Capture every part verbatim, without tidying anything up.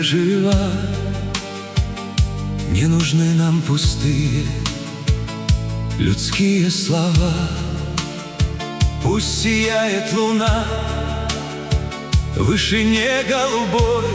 жива. Не нужны нам пустые людские слова. Пусть сияет луна в вышине голубой,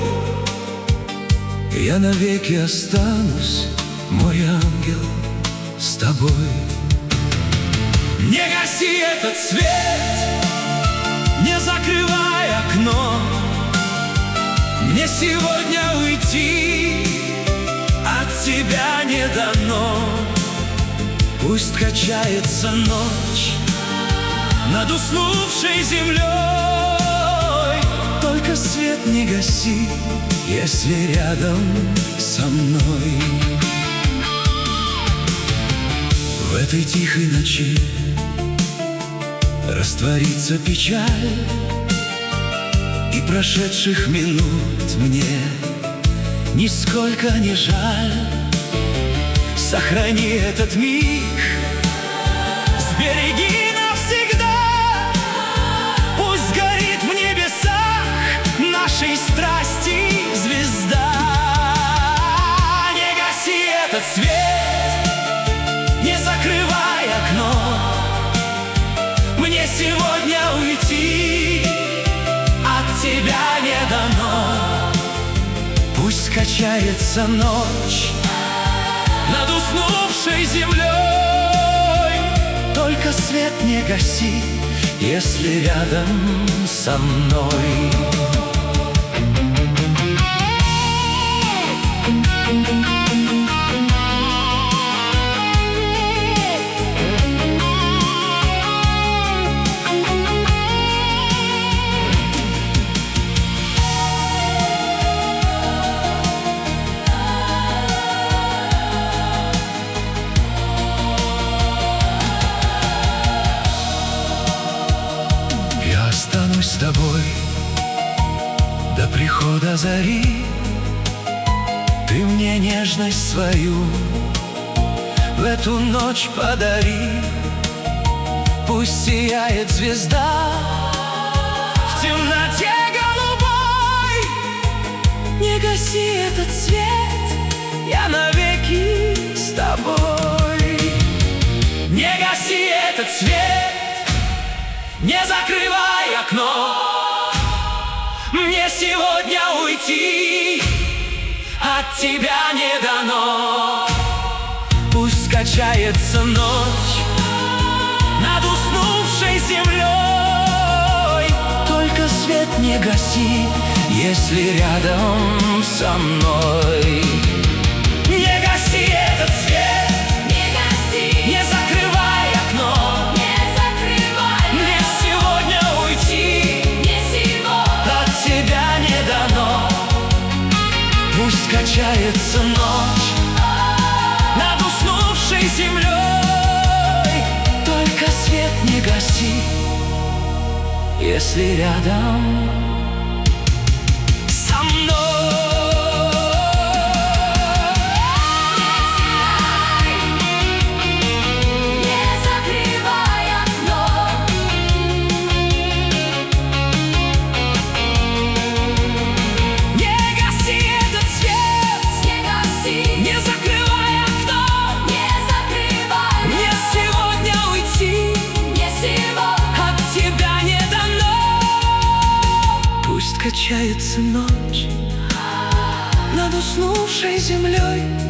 я навеки останусь, мой ангел, с тобой. Не гаси этот свет, не закрывай окно. Мне сегодня уйти от тебя не дано. Пусть качается ночь над уснувшей землей, только свет не гаси, если рядом со мной. В этой тихой ночи растворится печаль, и прошедших минут мне нисколько не жаль. Сохрани этот миг, сбереги навсегда. Пусть горит в небесах нашей страсти звезда. Не гаси этот свет, не закрывай окно. Мне сегодня уйти от тебя не дано. Пусть качается ночь над уснувшей землей, только свет не гаси, если рядом со мной. Останусь с тобой до прихода зари. Ты мне нежность свою в эту ночь подари. Пусть сияет звезда в темноте голубой. Не гаси этот свет, я навеки с тобой. Не гаси этот свет, не закрывай окно. Мне сегодня уйти от тебя не дано. Пусть качается ночь над уснувшей землей, только свет не гаси, если рядом со мной. Не гаси этот свет, не гаси, не закрывай окно. Пусть качается ночь над уснувшей землей, только свет не гаси, если рядом со мной. Качается ночь над уснувшей землей,